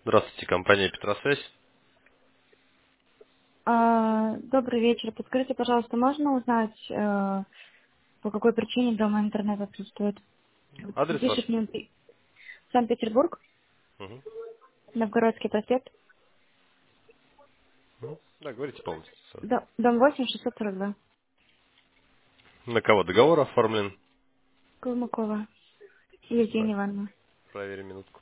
Здравствуйте, компания Петросвязь. Добрый вечер. Подскажите, пожалуйста, можно узнать, по какой причине дома интернет отсутствует? Вот Адрес ваш? пишет мне Санкт-Петербург, Мгм. Новгородский проспект, Мгм. Да, говорите полностью. дом 8, 642, На кого договор оформлен? Калмыкова, Сейчас Евгения Ивановна. проверим минутку.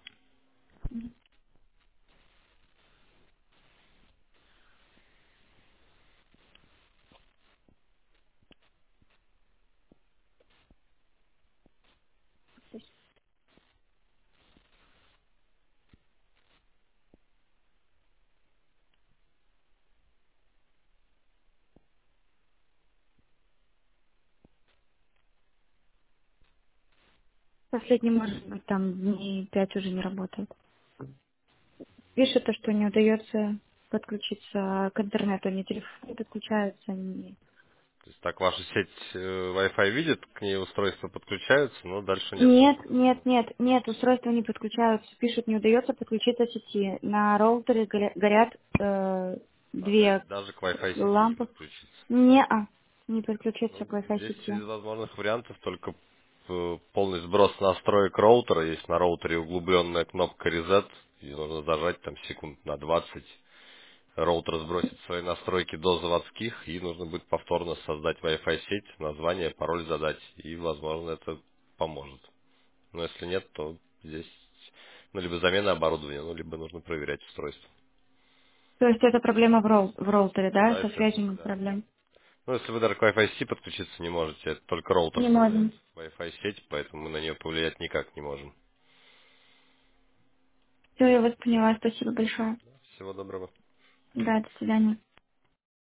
Последний, может быть, там дней 5 уже не работает. Пишет, то, что не удается подключиться к интернету, ни телефон не подключается, ни... То есть так ваша сеть Wi-Fi видит, к ней устройства подключаются, но дальше нет. Нет, устройства не подключаются. Пишут, не удается подключиться к сети. На роутере горят А, то есть две даже к Wi-Fi сети не лампы. подключиться. Не подключиться Ну, к Wi-Fi здесь сети. из возможных вариантов только полный сброс настроек роутера. Есть на роутере углубленная кнопка Reset. Ее нужно зажать там секунд на 20. Роутер сбросит свои настройки до заводских, и нужно будет повторно создать Wi-Fi сеть, название, пароль задать, и, возможно, это поможет. Но если нет, то здесь, ну, либо замена оборудования, ну, либо нужно проверять устройство. То есть это проблема в роутере, да? Да, Со если, связью нет да. проблем. Ну, если вы даже к Wi-Fi сети подключиться не можете, это только роутер Не создает можем. Wi-Fi сеть, поэтому мы на нее повлиять никак не можем. Все, я вас поняла. Спасибо большое. Всего доброго. Да, до свидания.